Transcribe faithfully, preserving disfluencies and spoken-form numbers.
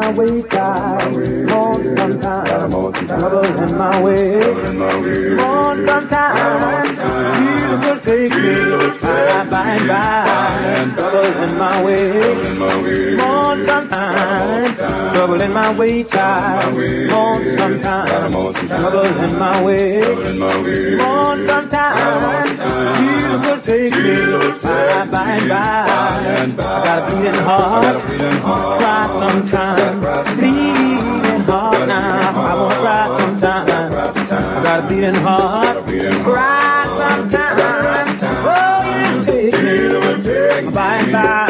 my way, God. More sometimes, trouble in my way. More sometimes, Jesus will take me by, by, by. Trouble in my way. More sometimes, trouble in my way, child. More sometimes, trouble in my way. More sometimes, Jesus will take me by, by, by. I got a beating heart, cry sometimes, bleeding heart now. I won't cry sometimes. I got a beating heart, cry sometimes. Oh, you take me by and by.